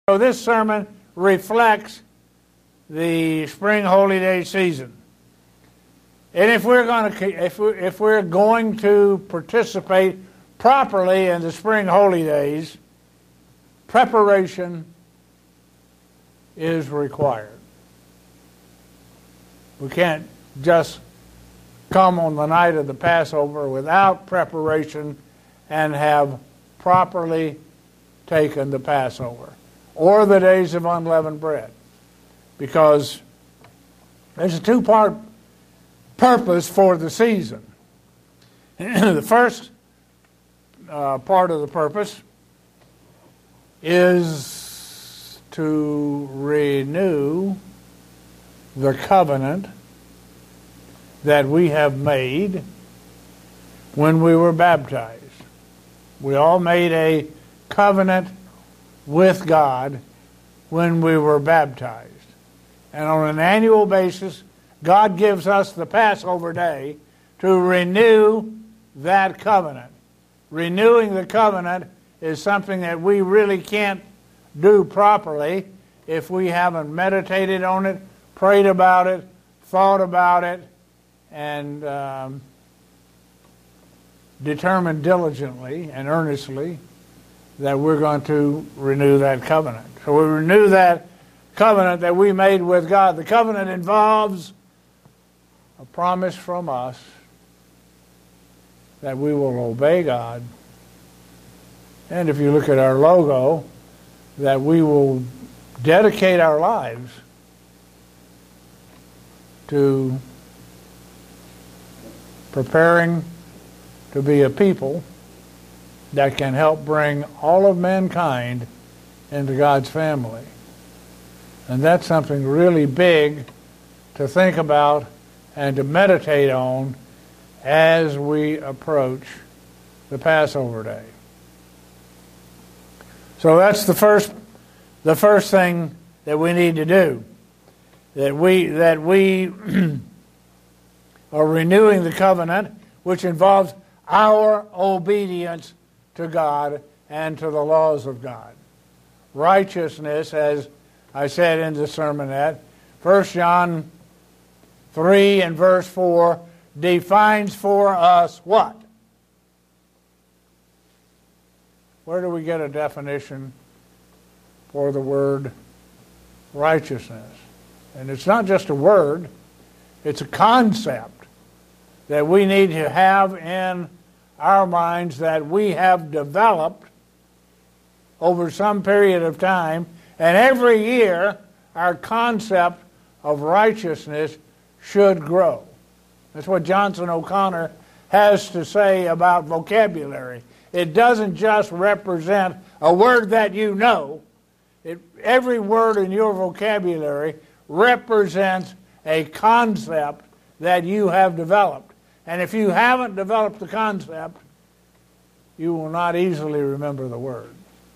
So this sermon reflects the spring holy day season. And if we're going to participate properly in the spring holy days, preparation is required. We can't just come on the night of the Passover without preparation and have properly taken the Passover or the days of unleavened bread, because there's a two-part purpose for the season. The first part of the purpose is to renew the covenant that we have made when we were baptized. We all made a covenant with God when we were baptized. And on an annual basis, God gives us the Passover day to renew that covenant. Renewing the covenant is something that we really can't do properly if we haven't meditated on it, prayed about it, thought about it, and determined diligently and earnestly that we're going to renew that covenant. So we renew that covenant that we made with God. The covenant involves a promise from us that we will obey God. And if you look at our logo, that we will dedicate our lives to preparing to be a people that can help bring all of mankind into God's family. And that's something really big to think about and to meditate on as we approach the Passover day. So that's the first thing that we need to do. That we are renewing the covenant, which involves our obedience to God and to the laws of God. Righteousness, as I said in the sermonette, 1 John 3 and verse 4 defines for us what? Where do we get a definition for the word righteousness? And it's not just a word, it's a concept that we need to have in our minds, that we have developed over some period of time. And every year, our concept of righteousness should grow. That's what Johnson O'Connor has to say about vocabulary. It doesn't just represent a word that you know. Every word in your vocabulary represents a concept that you have developed. And if you haven't developed the concept, you will not easily remember the word.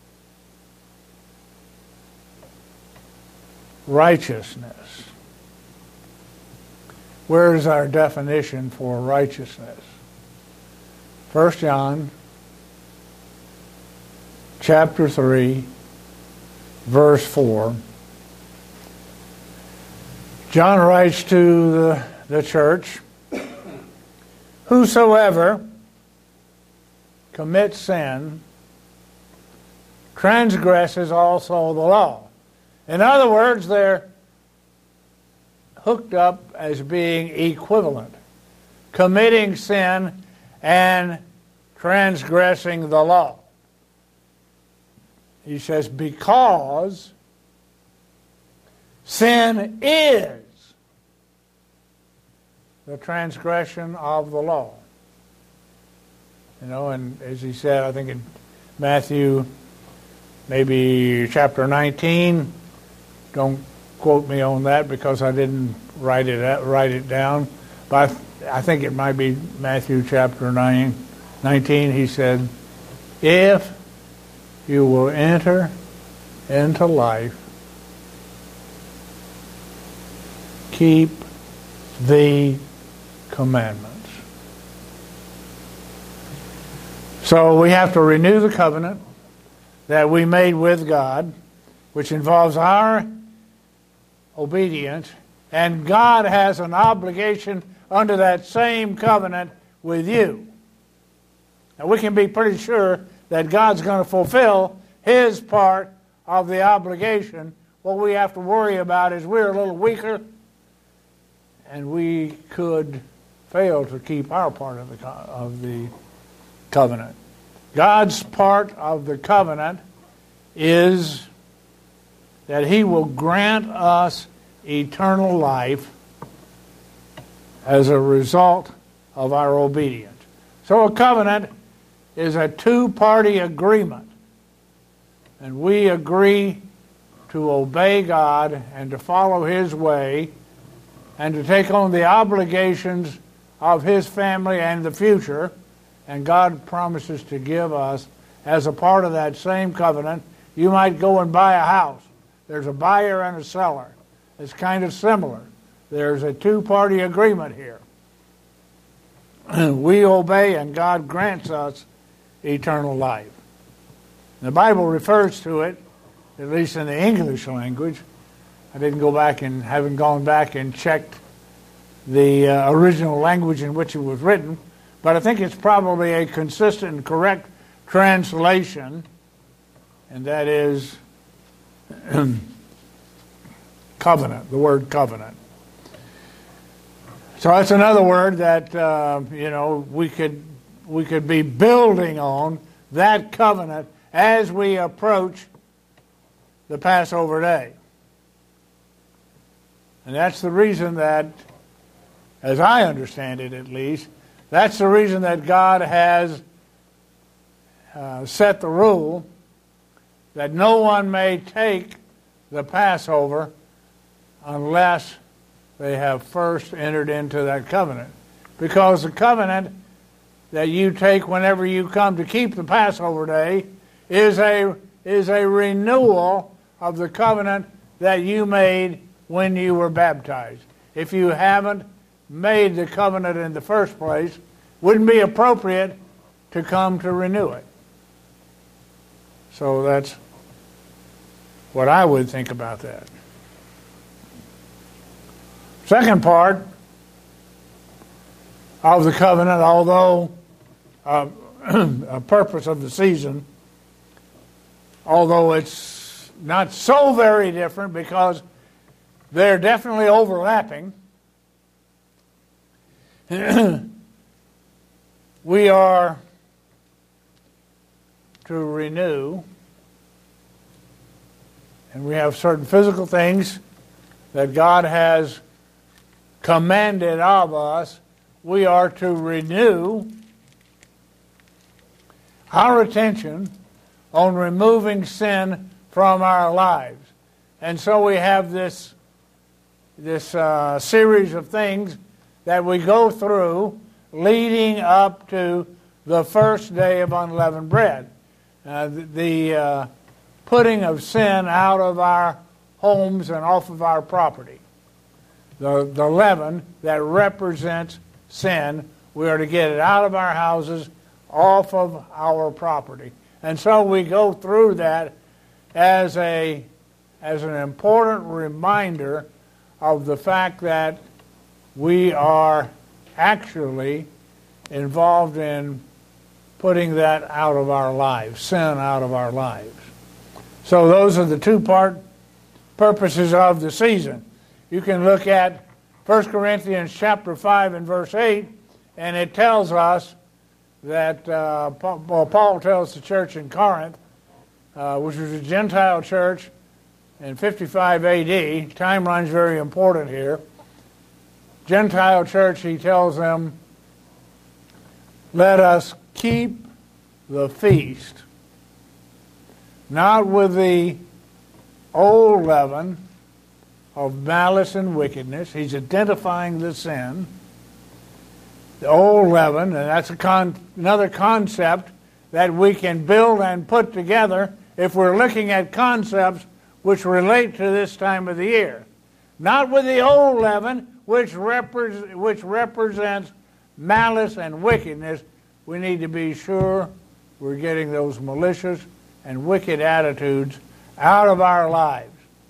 Righteousness. Where is our definition for righteousness? 1 John chapter 3, verse 4. John writes to the church, "Whosoever commits sin transgresses also the law." In other words, they're hooked up as being equivalent. Committing sin and transgressing the law. He says, because sin is the transgression of the law. You know, and as he said, I think in Matthew, maybe chapter 19, don't quote me on that because I didn't write it down, but I think it might be Matthew chapter 19. He said, if you will enter into life, keep the commandments. So we have to renew the covenant that we made with God, which involves our obedience, and God has an obligation under that same covenant with you. Now we can be pretty sure that God's going to fulfill His part of the obligation. What we have to worry about is we're a little weaker, and we could fail to keep our part of the covenant. God's part of the covenant is that He will grant us eternal life as a result of our obedience. So a covenant is a two-party agreement, and we agree to obey God and to follow His way and to take on the obligations of His family and the future, and God promises to give us, as a part of that same covenant, you might go and buy a house. There's a buyer and a seller. It's kind of similar. There's a two-party agreement here. We obey and God grants us eternal life. The Bible refers to it, at least in the English language. I didn't go back and haven't gone back and checked the original language in which it was written, but I think it's probably a consistent and correct translation, and that is covenant, the word covenant. So that's another word that we could be building on that covenant as we approach the Passover day. And that's the reason that, as I understand it at least, that's the reason that God has set the rule that no one may take the Passover unless they have first entered into that covenant. Because the covenant that you take whenever you come to keep the Passover day is a renewal of the covenant that you made when you were baptized. If you haven't made the covenant in the first place, wouldn't be appropriate to come to renew it. So that's what I would think about that. Second part of the covenant, although a purpose of the season, although it's not so very different because they're definitely overlapping, we are to renew, and we have certain physical things that God has commanded of us. We are to renew our attention on removing sin from our lives. And so we have this series of things that we go through leading up to the first day of unleavened bread. The putting of sin out of our homes and off of our property. The leaven that represents sin, we are to get it out of our houses, off of our property. And so we go through that as an important reminder of the fact that we are actually involved in putting that out of our lives, sin out of our lives. So those are the two-part purposes of the season. You can look at 1 Corinthians chapter 5 and verse 8, and it tells us that, Paul tells the church in Corinth, which was a Gentile church in 55 A.D., timeline's very important here. Gentile church, he tells them, let us keep the feast, not with the old leaven of malice and wickedness. He's identifying the sin. The old leaven, and that's another concept that we can build and put together if we're looking at concepts which relate to this time of the year. Not with the old leaven, which represents malice and wickedness. We need to be sure we're getting those malicious and wicked attitudes out of our lives.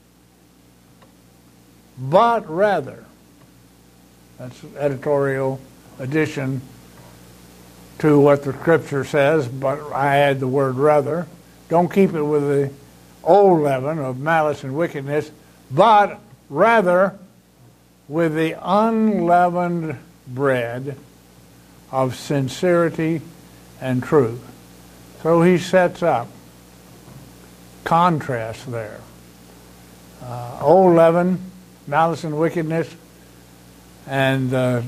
But rather, that's editorial addition to what the Scripture says, but I add the word rather. Don't keep it with the old leaven of malice and wickedness, but rather with the unleavened bread of sincerity and truth. So he sets up contrast there. Old leaven, malice and wickedness, and the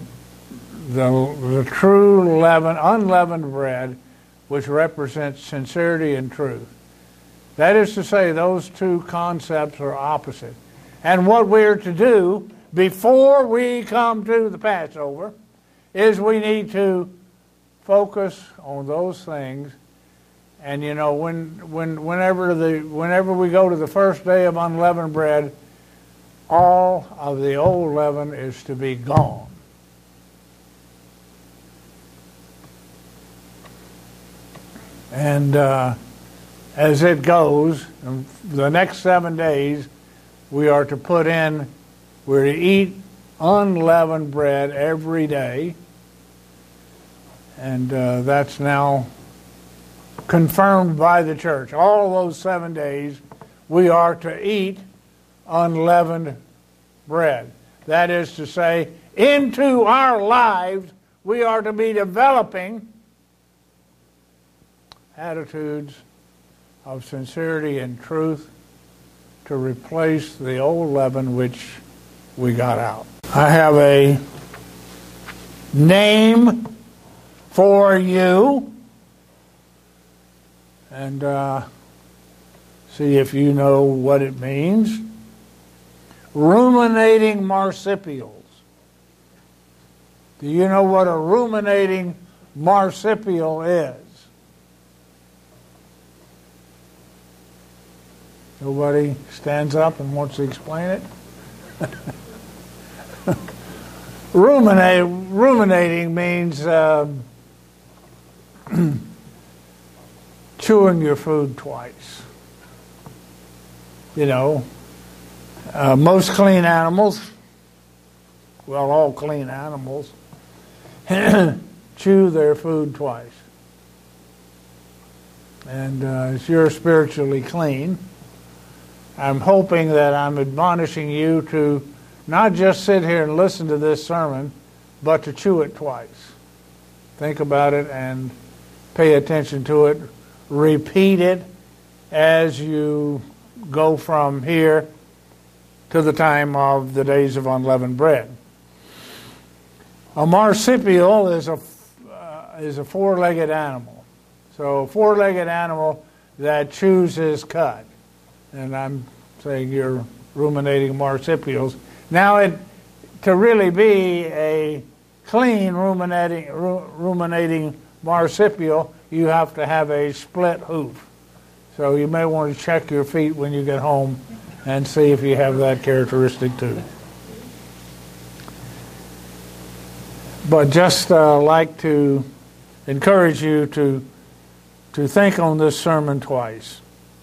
true leaven, unleavened bread, which represents sincerity and truth. That is to say, those two concepts are opposite. And what we're to do before we come to the Passover is we need to focus on those things. And you know, whenever we go to the first day of unleavened bread, all of the old leaven is to be gone. And as it goes, the next 7 days, we're to eat unleavened bread every day. And that's now confirmed by the church. All those 7 days, we are to eat unleavened bread. That is to say, into our lives, we are to be developing attitudes of sincerity and truth to replace the old leaven which we got out. I have a name for you, and see if you know what it means. Ruminating marsupials. Do you know what a ruminating marsupial is? Nobody stands up and wants to explain it? Ruminating means chewing your food twice. You know, most clean animals, well, all clean animals, chew their food twice. And if you're spiritually clean, I'm hoping that I'm admonishing you to not just sit here and listen to this sermon, but to chew it twice. Think about it and pay attention to it. Repeat it as you go from here to the time of the days of unleavened bread. A marsupial is a four-legged animal. So a four-legged animal that chews his cud. And I'm saying you're ruminating marsupials. Now, to really be a clean ruminating marsupial, you have to have a split hoof. So you may want to check your feet when you get home and see if you have that characteristic too. But just like to encourage you to think on this sermon twice.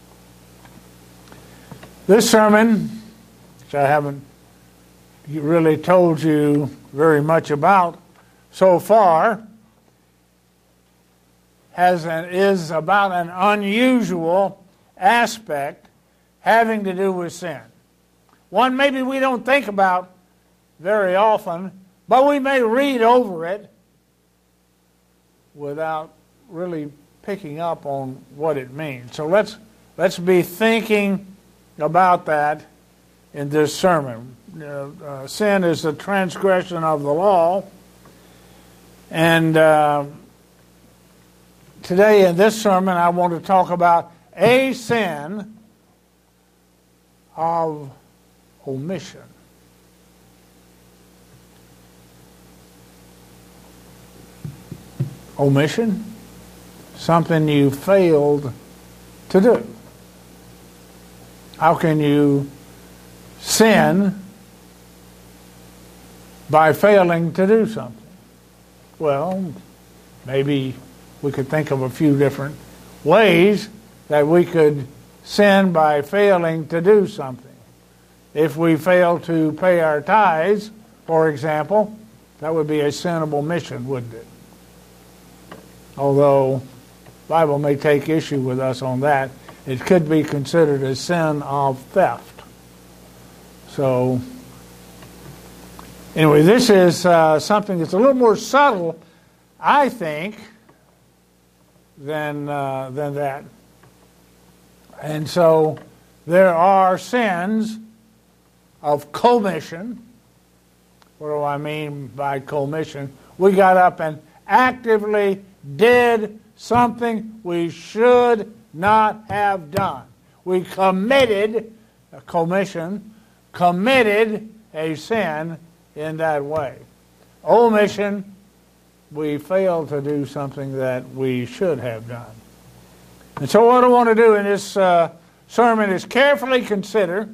This sermon, which I haven't really told you very much about so far, is about an unusual aspect having to do with sin. One maybe we don't think about very often, but we may read over it without really picking up on what it means. So let's be thinking about that in this sermon. Sin is the transgression of the law, and today in this sermon I want to talk about a sin of omission. Omission? Something you failed to do. How can you sin by failing to do something? Well, maybe we could think of a few different ways that we could sin by failing to do something. If we fail to pay our tithes, for example, that would be a sinful mission, wouldn't it? Although the Bible may take issue with us on that, it could be considered a sin of theft. So, anyway, this is something that's a little more subtle, I think, than that. And so there are sins of commission. What do I mean by commission? We got up and actively did something we should not have done. We committed a commission, committed a sin in that way. Omission, we failed to do something that we should have done. And so what I want to do in this sermon is carefully consider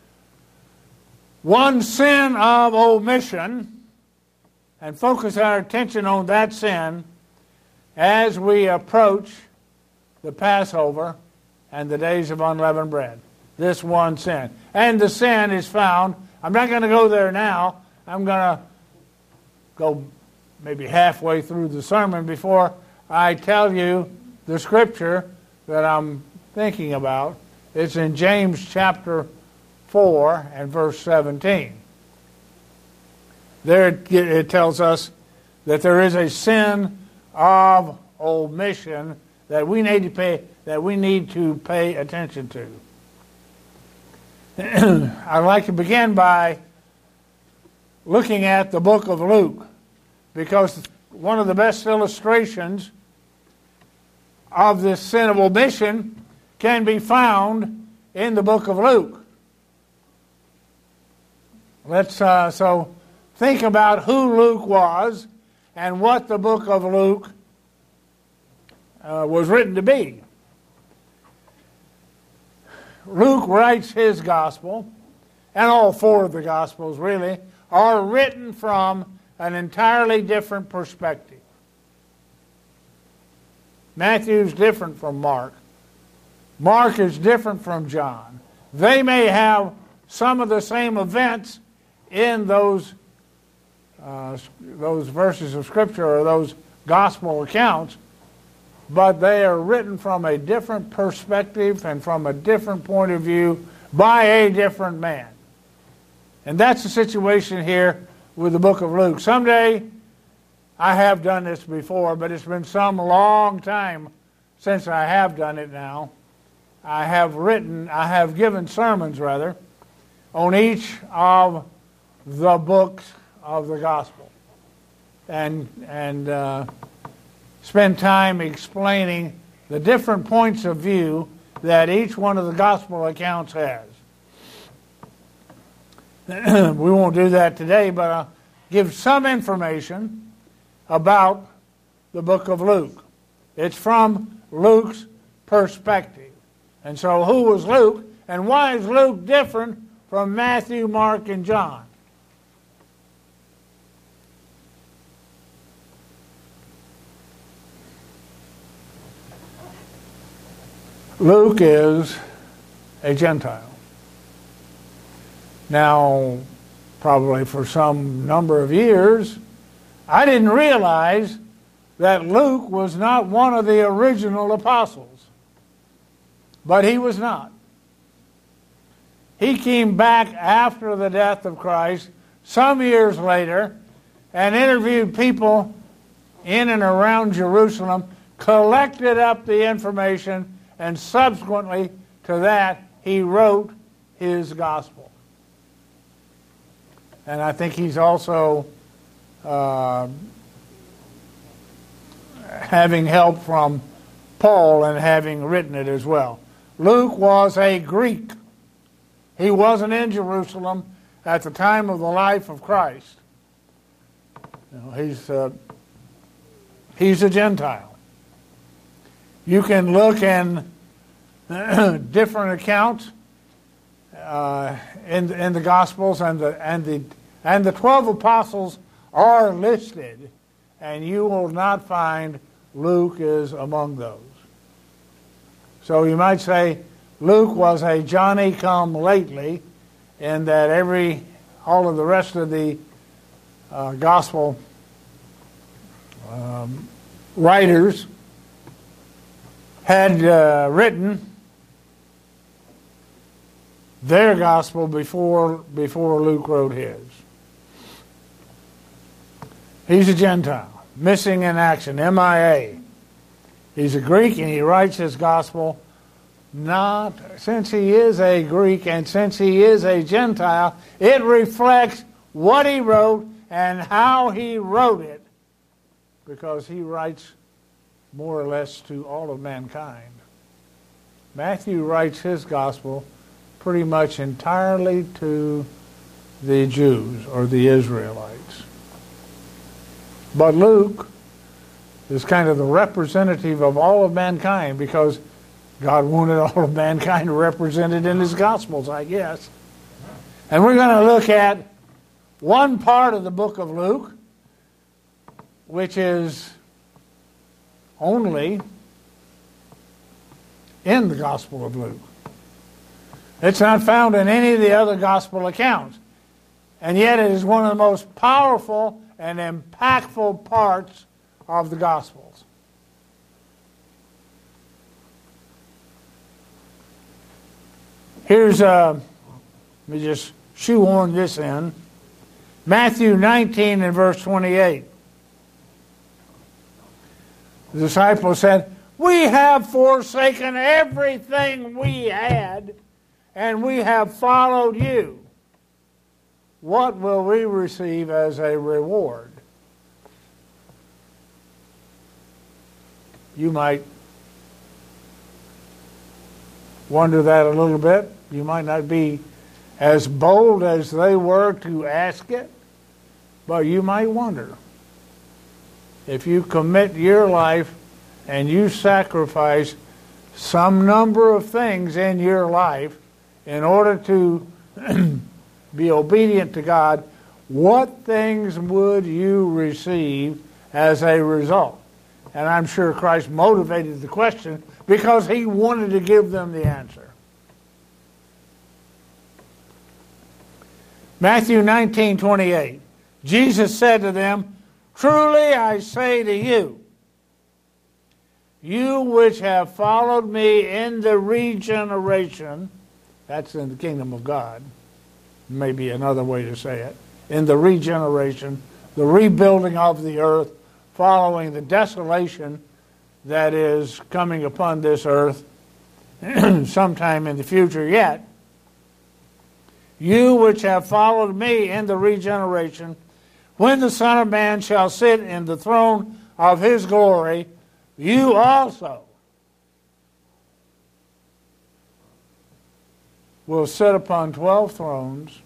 one sin of omission and focus our attention on that sin as we approach the Passover and the days of unleavened bread. This one sin. And the sin is found, I'm not going to go there now, I'm going to go maybe halfway through the sermon before I tell you the scripture that I'm thinking about. It's in James chapter 4 and verse 17. There it tells us that there is a sin of omission that we need to pay attention to. I'd like to begin by looking at the book of Luke, because one of the best illustrations of this sin of omission can be found in the book of Luke. Let's so think about who Luke was and what the book of Luke was written to be. Luke writes his gospel, and all four of the gospels really are written from an entirely different perspective. Matthew's different from Mark. Mark is different from John. They may have some of the same events in those verses of Scripture or those gospel accounts, but they are written from a different perspective and from a different point of view by a different man. And that's the situation here with the book of Luke. Someday, I have done this before, but it's been some long time since I have done it now. I have given sermons rather, on each of the books of the gospel. And spend time explaining the different points of view that each one of the gospel accounts has. We won't do that today, but I'll give some information about the book of Luke. It's from Luke's perspective. And so who was Luke, and why is Luke different from Matthew, Mark, and John? Luke is a Gentile. Now, probably for some number of years, I didn't realize that Luke was not one of the original apostles. But he was not. He came back after the death of Christ, some years later, and interviewed people in and around Jerusalem, collected up the information, and subsequently to that, he wrote his gospel. And I think he's also having help from Paul and having written it as well. Luke was a Greek. He wasn't in Jerusalem at the time of the life of Christ. You know, he's a Gentile. You can look in different accounts in the Gospels, and the 12 apostles are listed, and you will not find Luke is among those. So you might say, Luke was a Johnny-come-lately in that all of the rest of the gospel writers had written their gospel before Luke wrote his. He's a Gentile, missing in action, MIA. He's a Greek and he writes his gospel since he is a Greek and since he is a Gentile, it reflects what he wrote and how he wrote it, because he writes more or less to all of mankind. Matthew writes his gospel pretty much entirely to the Jews or the Israelites. But Luke is kind of the representative of all of mankind, because God wanted all of mankind represented in his Gospels, I guess. And we're going to look at one part of the book of Luke, which is only in the Gospel of Luke. It's not found in any of the other Gospel accounts. And yet it is one of the most powerful and impactful parts of the Gospels. Here's, let me just shoehorn this in. Matthew 19 and verse 28. The disciples said, "We have forsaken everything we had, and we have followed you. What will we receive as a reward?" You might wonder that a little bit. You might not be as bold as they were to ask it, but you might wonder. If you commit your life and you sacrifice some number of things in your life in order to be obedient to God, what things would you receive as a result? And I'm sure Christ motivated the question because he wanted to give them the answer. Matthew 19:28. Jesus said to them, "Truly I say to you, you which have followed me in the regeneration," that's in the kingdom of God, maybe another way to say it, in the regeneration, the rebuilding of the earth, following the desolation that is coming upon this earth sometime in the future yet. "You which have followed me in the regeneration, when the Son of Man shall sit in the throne of his glory, you also will sit upon 12 thrones,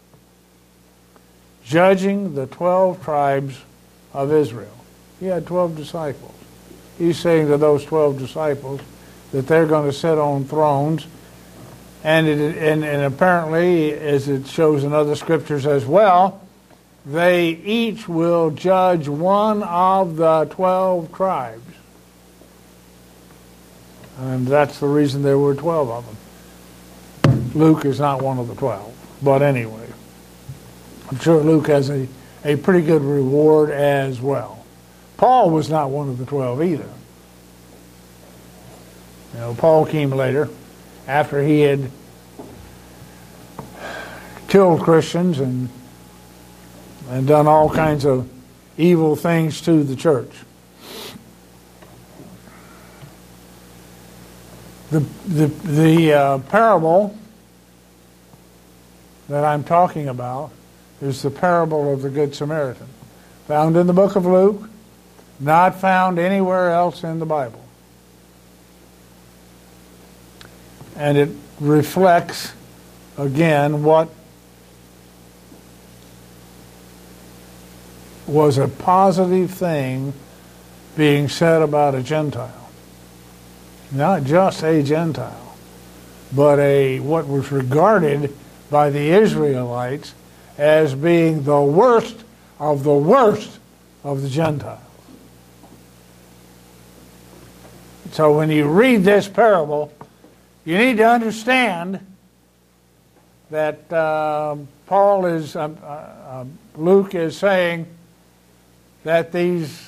judging the 12 tribes of Israel." He had 12 disciples. He's saying to those 12 disciples that they're going to sit on thrones, and apparently, as it shows in other scriptures as well, they each will judge one of the 12 tribes. And that's the reason there were 12 of them. Luke is not one of the 12. But anyway, I'm sure Luke has a pretty good reward as well. Paul was not one of the 12 either. You know, Paul came later, after he had killed Christians and done all kinds of evil things to the church. The parable that I'm talking about is the parable of the Good Samaritan, found in the book of Luke, not found anywhere else in the Bible. And it reflects, again, what was a positive thing being said about a Gentile. Not just a Gentile, but what was regarded by the Israelites as being the worst of the Gentiles. So when you read this parable, You need to understand that Luke is saying that these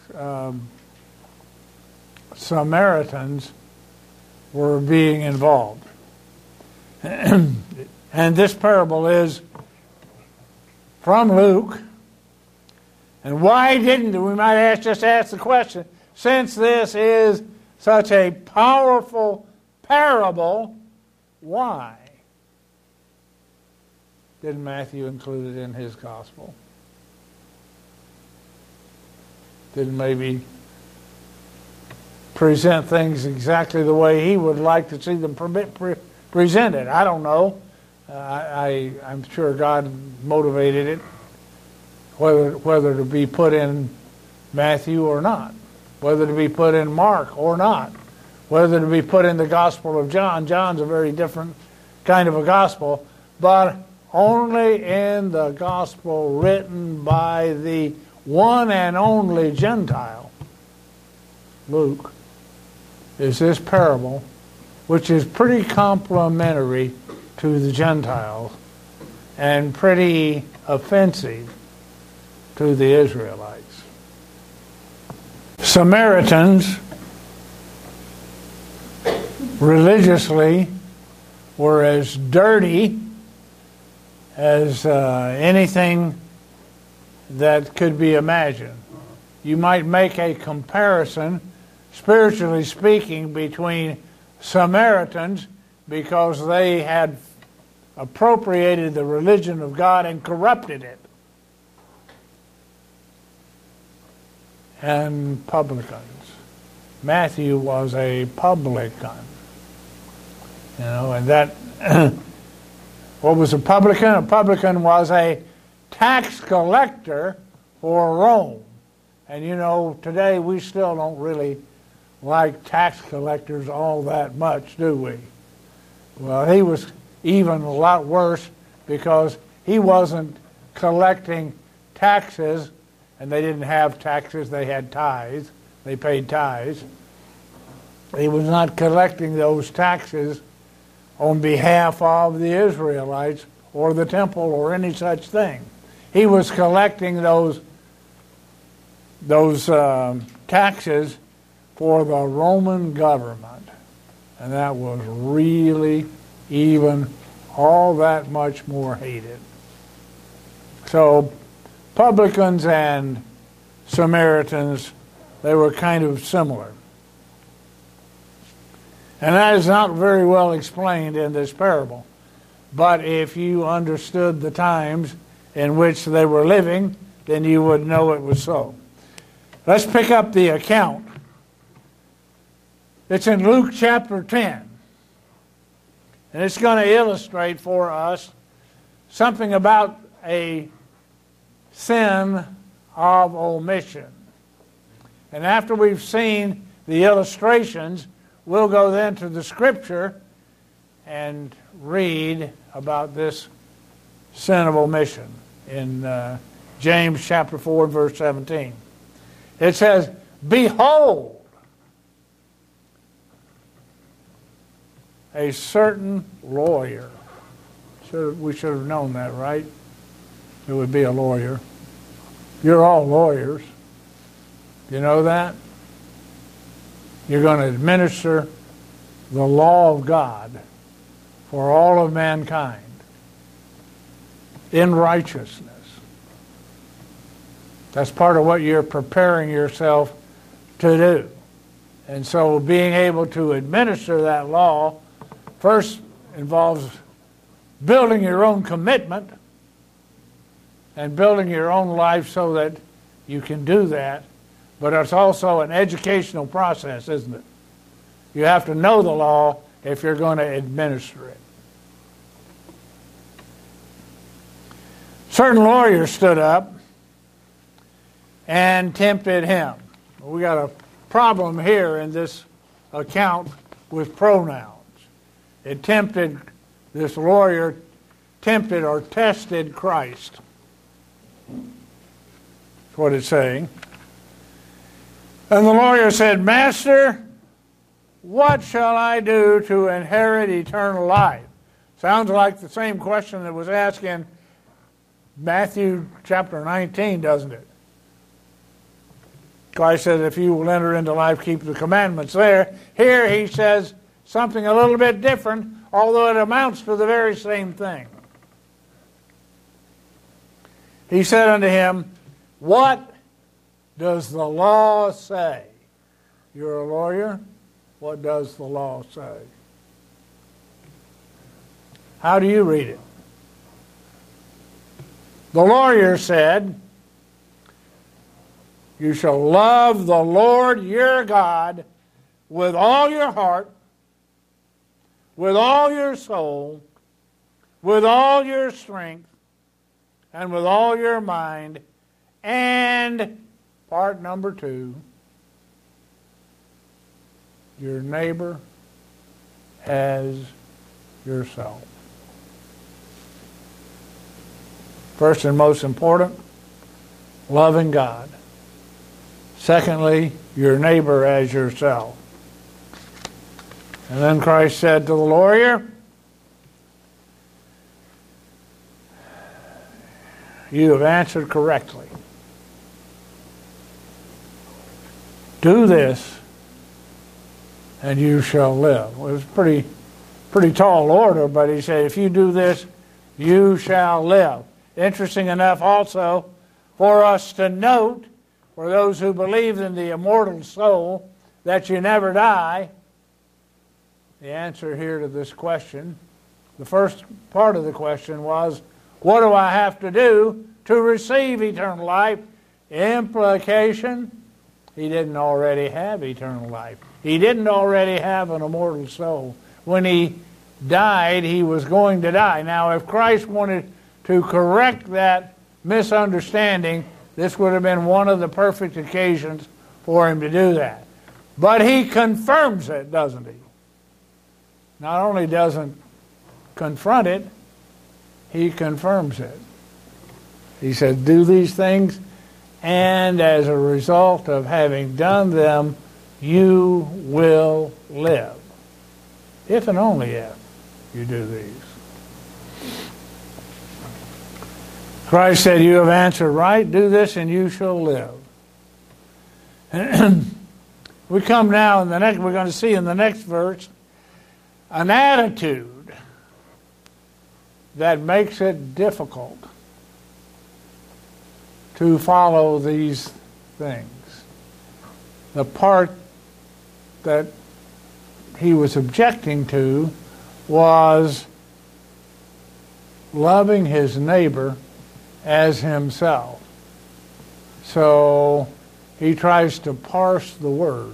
Samaritans were being involved. And this parable is from Luke. And why didn't, we might just ask the question, since this is such a powerful parable, why didn't Matthew include it in his gospel? Didn't maybe present things exactly the way he would like to see them presented? I don't know. I'm sure God motivated it, whether to be put in Matthew or not, whether to be put in Mark or not, whether to be put in the Gospel of John. John's a very different kind of a gospel, but only in the gospel written by the one and only Gentile, Luke, is this parable, which is pretty complimentary to the Gentiles and pretty offensive to the Israelites. Samaritans religiously were as dirty as anything that could be imagined. You might make a comparison, spiritually speaking, between Samaritans because they had appropriated the religion of God and corrupted it, and publicans. Matthew was a publican. And that, what was a publican? A publican was a tax collector for Rome. And today we still don't really like tax collectors all that much, do we? Well, he was even a lot worse because he wasn't collecting taxes, and they didn't have taxes, they had tithes. They paid tithes. He was not collecting those taxes on behalf of the Israelites or the temple or any such thing. He was collecting those taxes for the Roman government. And that was really even all that much more hated. So publicans and Samaritans, they were kind of similar. And that is not very well explained in this parable. But if you understood the times in which they were living, then you would know it was so. Let's pick up the account. It's in Luke chapter 10. And it's going to illustrate for us something about a sin of omission. And after we've seen the illustrations, we'll go then to the scripture and read about this sin of omission in James chapter 4, verse 17. It says, "Behold, a certain lawyer." We should have known that, right? It would be a lawyer. You're all lawyers. You know that? You're going to administer the law of God for all of mankind in righteousness. That's part of what you're preparing yourself to do. And so being able to administer that law first involves building your own commitment and building your own life so that you can do that. But it's also an educational process, isn't it? You have to know the law if you're going to administer it. Certain lawyers stood up and tempted him. We got a problem here in this account with pronouns. It tempted, this lawyer tempted or tested Christ. That's what it's saying. And the lawyer said, "Master, what shall I do to inherit eternal life? Sounds like the same question that was asked in Matthew chapter 19, doesn't it? Christ says, if you will enter into life, keep the commandments there. Here he says something a little bit different, although it amounts to the very same thing. He said unto him, what does the law say? You're a lawyer. What does the law say? How do you read it? The lawyer said, you shall love the Lord your God with all your heart, with all your soul, with all your strength, and with all your mind. And part number 2, your neighbor as yourself. First and most important, loving God. Secondly, your neighbor as yourself. And then Christ said to the lawyer, you have answered correctly. Do this, and you shall live. It was a pretty tall order, but he said, if you do this, you shall live. Interesting enough also for us to note, for those who believe in the immortal soul, that you never die. The answer here to this question, the first part of the question was, what do I have to do to receive eternal life? Implication, he didn't already have eternal life. He didn't already have an immortal soul. When he died, he was going to die. Now, if Christ wanted to correct that misunderstanding, this would have been one of the perfect occasions for him to do that. But he confirms it, doesn't he? Not only doesn't confront it, he confirms it. He said, do these things, and as a result of having done them, you will live. If and only if you do these. Christ said, you have answered right, do this and you shall live. We come now, we're going to see in the next verse, an attitude that makes it difficult to follow these things. The part that he was objecting to was loving his neighbor as himself. So he tries to parse the word.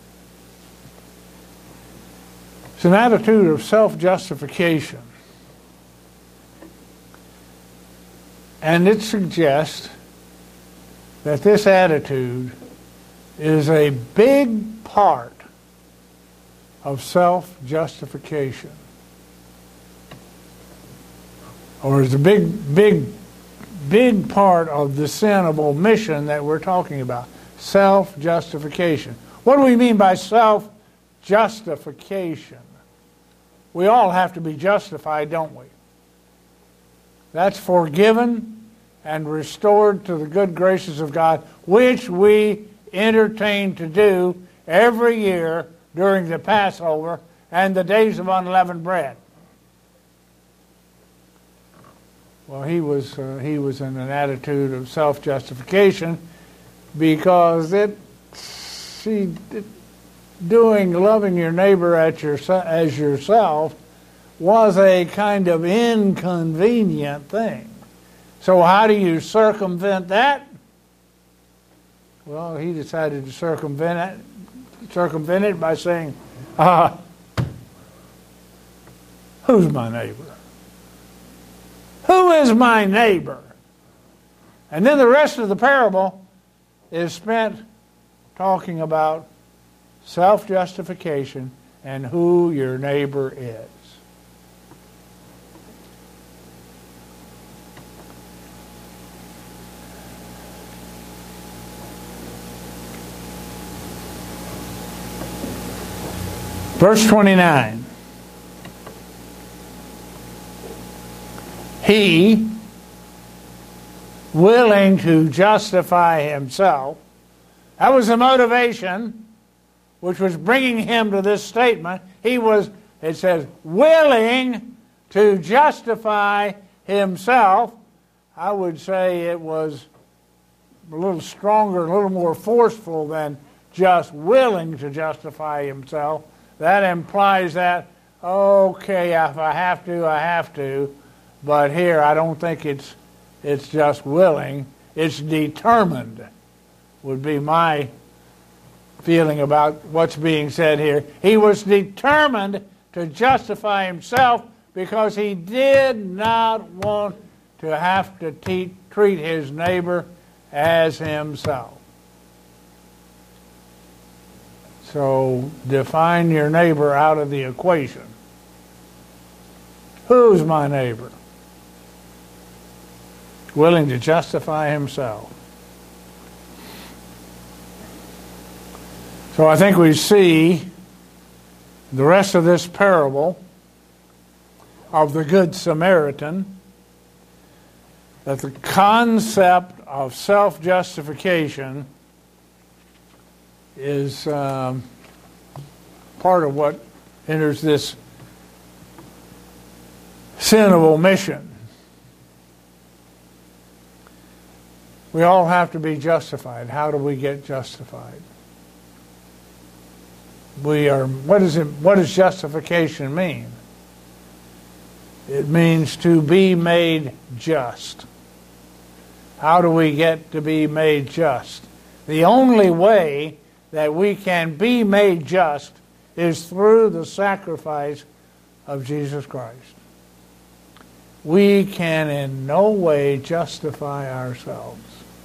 It's an attitude of self-justification. And it suggests that this attitude is a big part of self-justification. Or is a big part of the sin of omission that we're talking about. Self-justification. What do we mean by self-justification? We all have to be justified, don't we? That's forgiven and restored to the good graces of God, which we entertain to do every year during the Passover and the days of unleavened bread. Well, he was in an attitude of self-justification because loving your neighbor as yourself was a kind of inconvenient thing. So how do you circumvent that? Well, he decided to circumvent it by saying, who's my neighbor? Who is my neighbor? And then the rest of the parable is spent talking about self-justification and who your neighbor is. Verse 29. He, willing to justify himself, that was the motivation which was bringing him to this statement. He was, it says, willing to justify himself. I would say it was a little stronger, a little more forceful than just willing to justify himself. That implies that, okay, if I have to, I have to. But here, I don't think it's just willing. It's determined, would be my feeling about what's being said here. He was determined to justify himself because he did not want to have to treat his neighbor as himself. So define your neighbor out of the equation. Who's my neighbor? Willing to justify himself. So I think we see the rest of this parable of the Good Samaritan, that the concept of self-justification is part of what enters this sin of omission. We all have to be justified. How do we get justified? What does justification mean? It means to be made just. How do we get to be made just? The only way that we can be made just is through the sacrifice of Jesus Christ. We can in no way justify ourselves.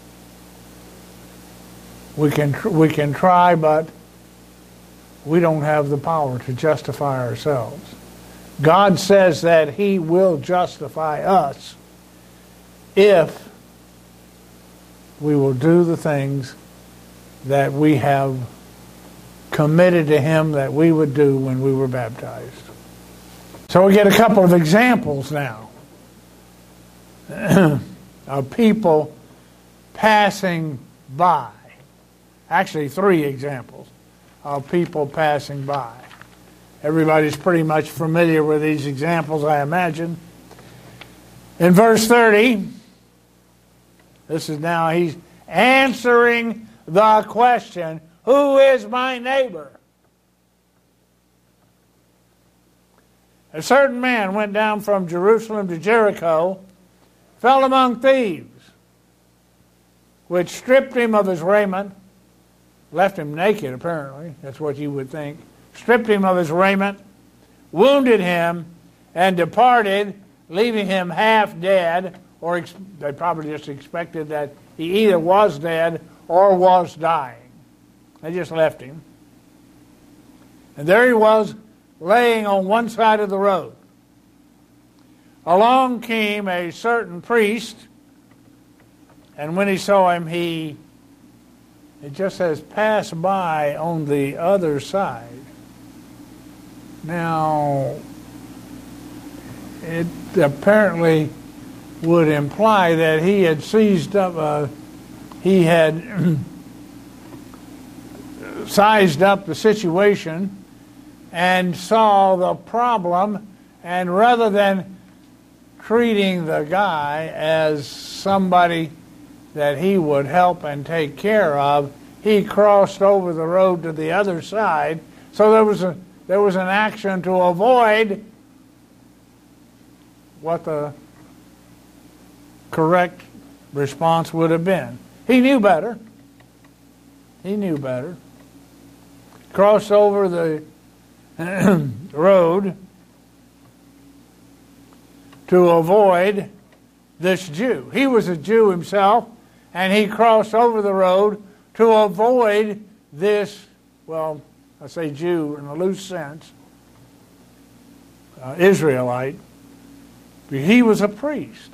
We can try, but we don't have the power to justify ourselves. God says that He will justify us if we will do the things that we have committed to Him that we would do when we were baptized. So we get a couple of examples now of people passing by. Actually, 3 examples of people passing by. Everybody's pretty much familiar with these examples, I imagine. In verse 30, this is now, he's answering the question, who is my neighbor? A certain man went down from Jerusalem to Jericho, fell among thieves, which stripped him of his raiment, left him naked apparently, that's what you would think, stripped him of his raiment, wounded him, and departed, leaving him half dead, or they probably just expected that he either was dead or was dying. They just left him. And there he was, laying on one side of the road. Along came a certain priest, and when he saw him, it just says, pass by on the other side. Now, it apparently would imply that he had seized up, he had sized up the situation and saw the problem, and rather than treating the guy as somebody that he would help and take care of, he crossed over the road to the other side. So there was an action to avoid what the correct response would have been. He knew better. He knew better. Crossed over the road to avoid this Jew. He was a Jew himself, and he crossed over the road to avoid this, well, I say Jew in a loose sense, Israelite. He was a priest.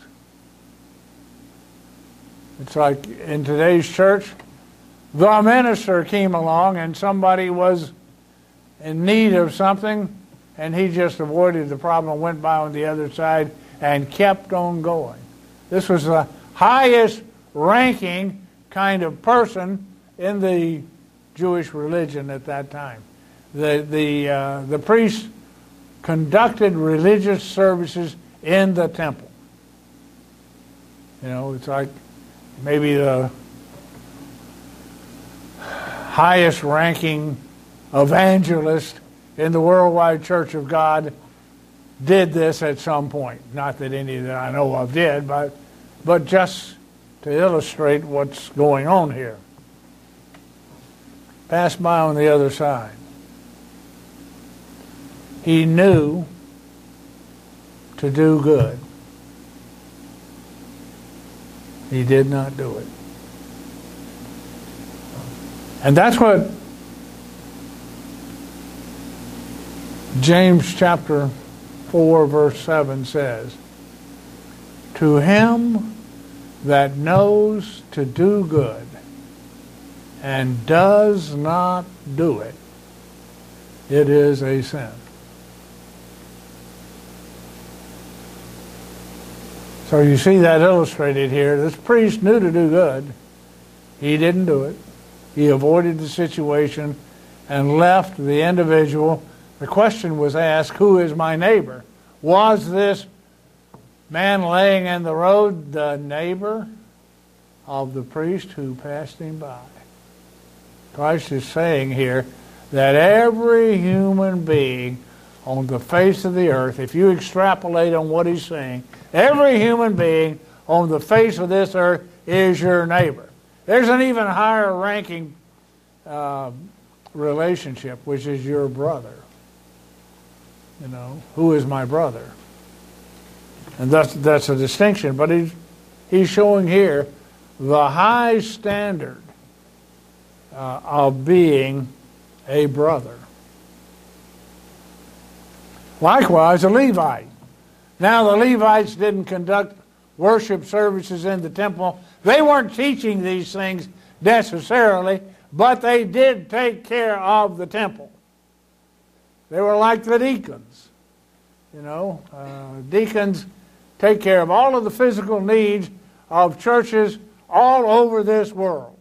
It's like in today's church, the minister came along and somebody was in need of something, and he just avoided the problem, went by on the other side, and kept on going. This was the highest ranking kind of person in the Jewish religion at that time. The priests conducted religious services in the temple. You know, it's like maybe the highest ranking evangelist in the worldwide Church of God did this at some point. Not that any that I know of did, but just to illustrate what's going on here. Passed by on the other side. He knew to do good. He did not do it. And that's what James chapter 4 verse 7 says. To him that knows to do good and does not do it, it is a sin. So you see that illustrated here. This priest knew to do good. He didn't do it. He avoided the situation and left the individual. The question was asked, who is my neighbor? Was this man laying in the road the neighbor of the priest who passed him by? Christ is saying here that every human being on the face of the earth, if you extrapolate on what he's saying, every human being on the face of this earth is your neighbor. There's an even higher ranking relationship, which is your brother. You know, who is my brother? And that's a distinction. But he's showing here the high standard of being a brother. Likewise, a Levite. Now, the Levites didn't conduct worship services in the temple. They weren't teaching these things necessarily, but they did take care of the temple. They were like the deacons. You know, deacons take care of all of the physical needs of churches all over this world.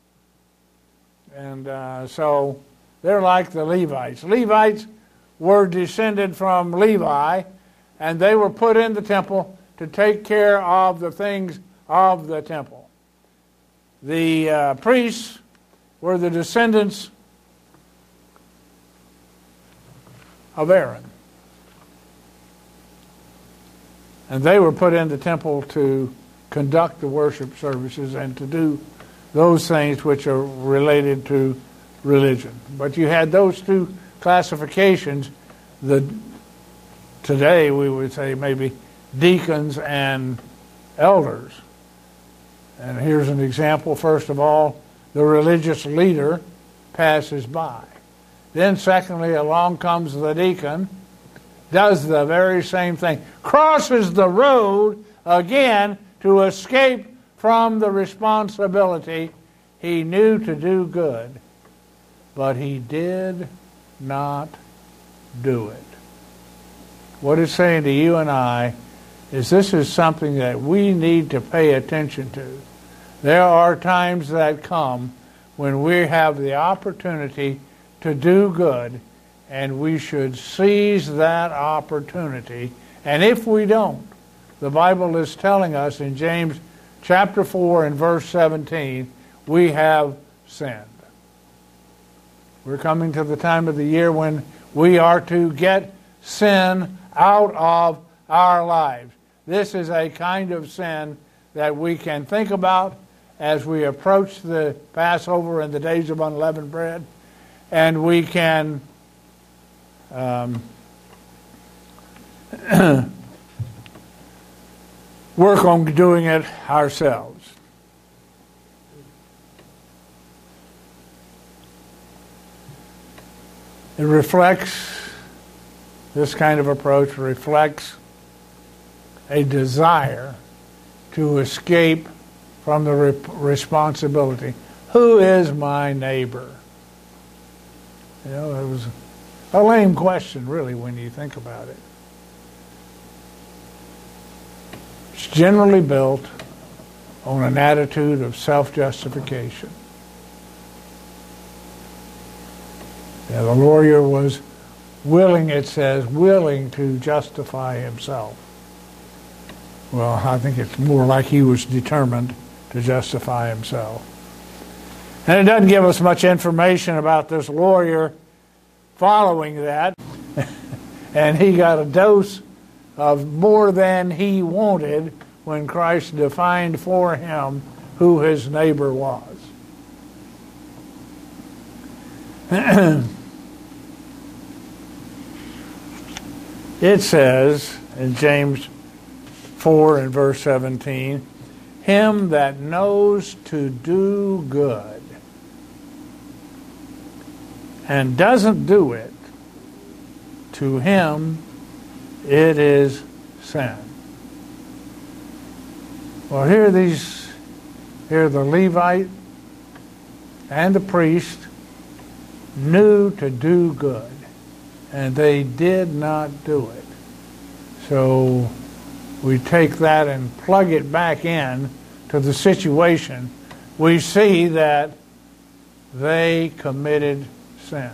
And so they're like the Levites. Levites were descended from Levi, and they were put in the temple to take care of the things of the temple. The priests were the descendants of Aaron. And they were put in the temple to conduct the worship services and to do those things which are related to religion. But you had those two classifications. Today we would say maybe deacons and elders. And here's an example. First of all, the religious leader passes by. Then secondly, along comes the deacon, does the very same thing, crosses the road again to escape from the responsibility. He knew to do good, but he did not do it. What it's saying to you and I is this is something that we need to pay attention to. There are times that come when we have the opportunity to do good, and we should seize that opportunity. And if we don't, the Bible is telling us in James chapter 4 and verse 17, we have sinned. We're coming to the time of the year when we are to get sin out of our lives. This is a kind of sin that we can think about as we approach the Passover and the days of unleavened bread, and we can work on doing it ourselves. It reflects, this kind of approach reflects a desire to escape from the responsibility. Who is my neighbor? You know, a lame question, really, when you think about it. It's generally built on an attitude of self-justification. Yeah, the lawyer was willing, it says, willing to justify himself. Well, I think it's more like he was determined to justify himself. And it doesn't give us much information about this lawyer following that. And he got a dose of more than he wanted when Christ defined for him who his neighbor was. It says in James 4 and verse 17, him that knows to do good and doesn't do it, to him it is sin. Well, here the Levite and the priest knew to do good, and they did not do it. So we take that and plug it back in to the situation. We see that they committed sin.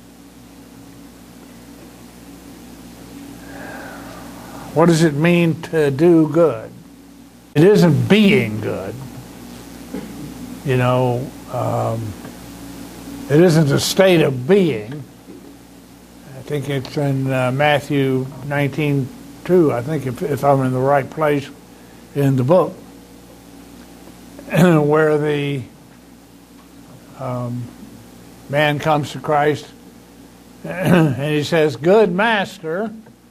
What does it mean to do good? It isn't being good. You know, it isn't a state of being. I think it's in Matthew 19:2, I think, if I'm in the right place in the book, where the man comes to Christ and he says, "Good master,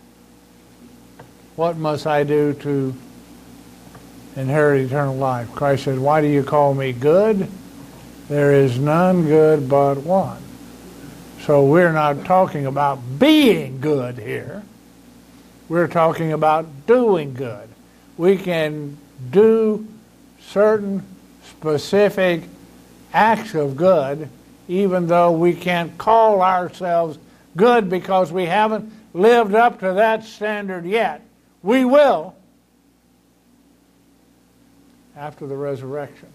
what must I do to inherit eternal life?" Christ said, "Why do you call me good? There is none good but one." So we're not talking about being good here. We're talking about doing good. We can do certain specific acts of good even though we can't call ourselves good because we haven't lived up to that standard yet. We will after the resurrection.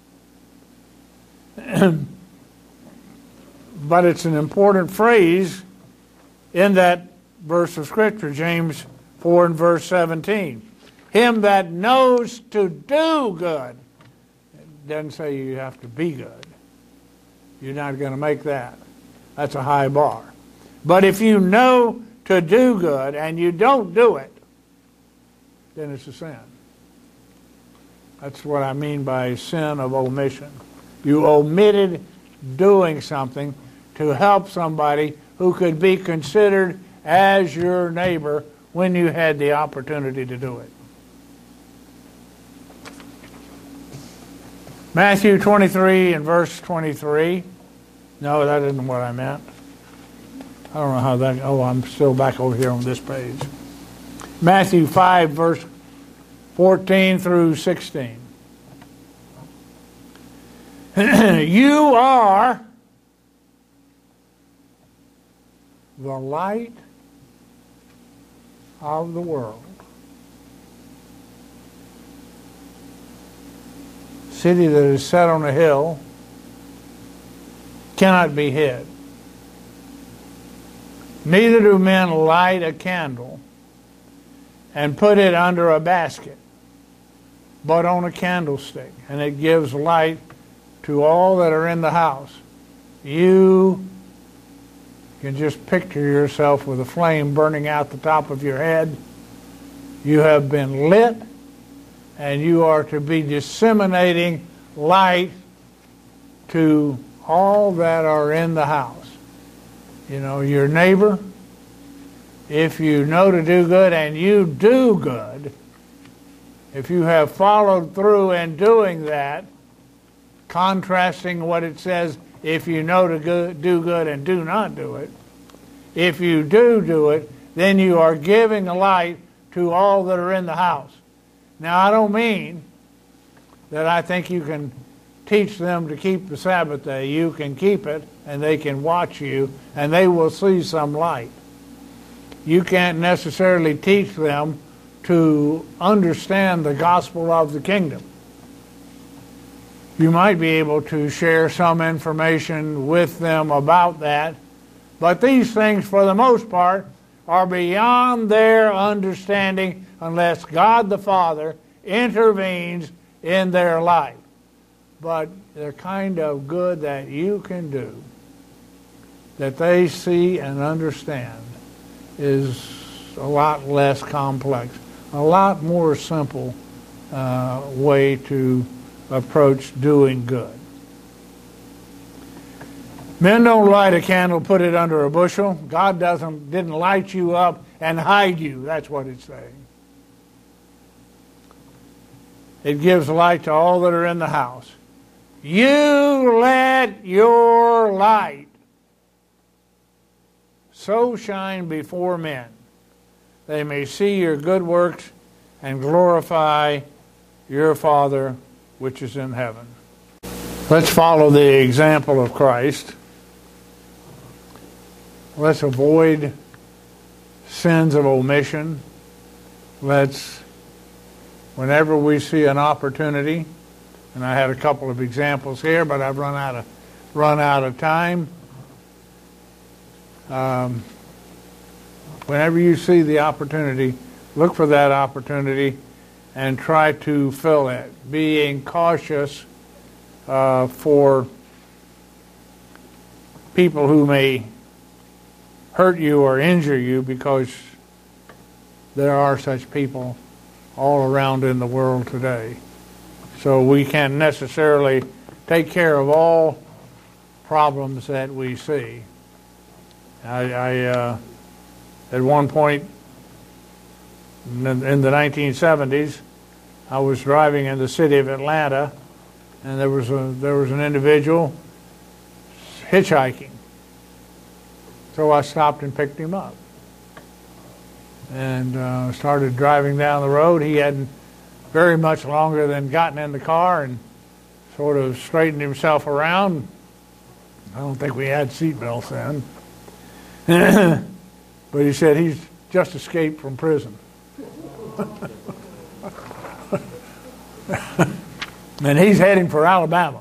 But it's an important phrase in that verse of Scripture, James 4 and verse 17. Him that knows to do good. It doesn't say you have to be good. You're not going to make that. That's a high bar. But if you know to do good and you don't do it, then it's a sin. That's what I mean by sin of omission. You omitted doing something to help somebody who could be considered as your neighbor when you had the opportunity to do it. Matthew 23 and verse 23. No, that isn't what I meant. I don't know how that... Oh, I'm still back over here on this page. Matthew 5, verse 14 through 16. You are the light of the world. City that is set on a hill cannot be hid. Neither do men light a candle and put it under a basket, but on a candlestick, and it gives light to all that are in the house. You can just picture yourself with a flame burning out the top of your head. You have been lit, and you are to be disseminating light to all that are in the house. You know, your neighbor, if you know to do good and you do good, if you have followed through in doing that, contrasting what it says, if you know to do good and do not do it, if you do it, then you are giving a light to all that are in the house. Now, I don't mean that I think you can teach them to keep the Sabbath day. You can keep it, and they can watch you, and they will see some light. You can't necessarily teach them to understand the gospel of the kingdom. You might be able to share some information with them about that, but these things, for the most part, are beyond their understanding unless God the Father intervenes in their life. But the kind of good that you can do, that they see and understand, is a lot less complex, a lot more simple way to approach doing good. Men don't light a candle, put it under a bushel. God didn't light you up and hide you. That's what it's saying. It gives light to all that are in the house. You let your light so shine before men, they may see your good works and glorify your Father which is in heaven. Let's follow the example of Christ. Let's avoid sins of omission. Whenever we see an opportunity, and I had a couple of examples here, but I've run out of time. Whenever you see the opportunity, look for that opportunity and try to fill it, being cautious for people who may hurt you or injure you, because there are such people all around in the world today. So we can't necessarily take care of all problems that we see. I at one point in the 1970s, I was driving in the city of Atlanta, and there was an individual hitchhiking. So I stopped and picked him up, and started driving down the road. He hadn't very much longer than gotten in the car and sort of straightened himself around. I don't think we had seatbelts then. But he said he's just escaped from prison. And he's heading for Alabama.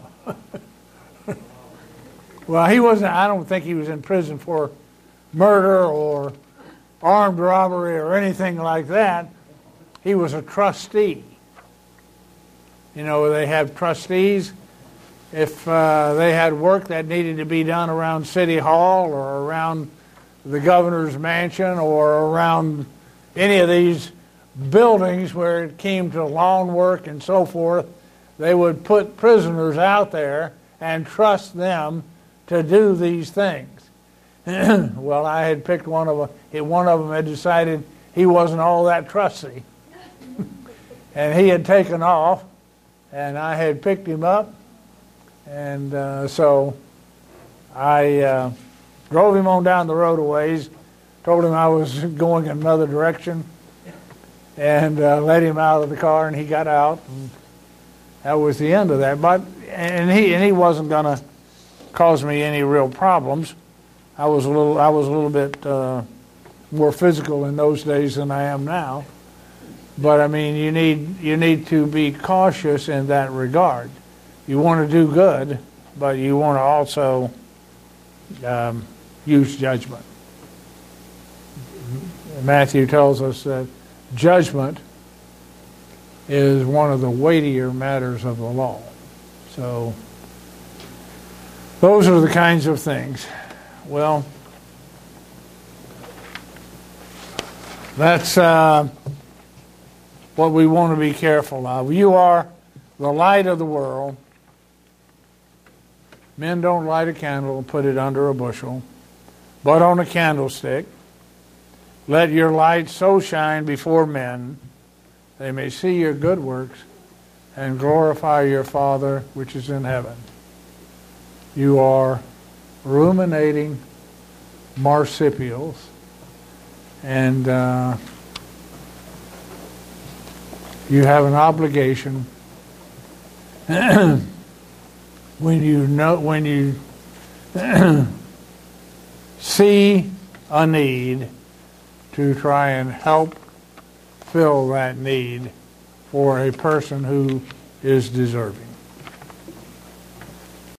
Well, he wasn't. I don't think he was in prison for murder or armed robbery or anything like that. He was a trustee. You know, they have trustees. If they had work that needed to be done around City Hall or around the governor's mansion or around any of these buildings where it came to lawn work and so forth, they would put prisoners out there and trust them to do these things. Well, I had picked one of them. One of them had decided he wasn't all that trusty. And he had taken off, and I had picked him up. And so I drove him on down the road a ways, told him I was going in another direction, and let him out of the car, and he got out. And that was the end of that. But he wasn't going to cause me any real problems. I was a little bit more physical in those days than I am now. But I mean, you need to be cautious in that regard. You want to do good, but you want to also use judgment. Matthew tells us that judgment is one of the weightier matters of the law. So those are the kinds of things. Well, that's what we want to be careful of. You are the light of the world. Men don't light a candle and put it under a bushel, but on a candlestick. Let your light so shine before men, they may see your good works and glorify your Father which is in heaven. You are ruminating marsupials, and you have an obligation when you see a need, to try and help fill that need for a person who is deserving.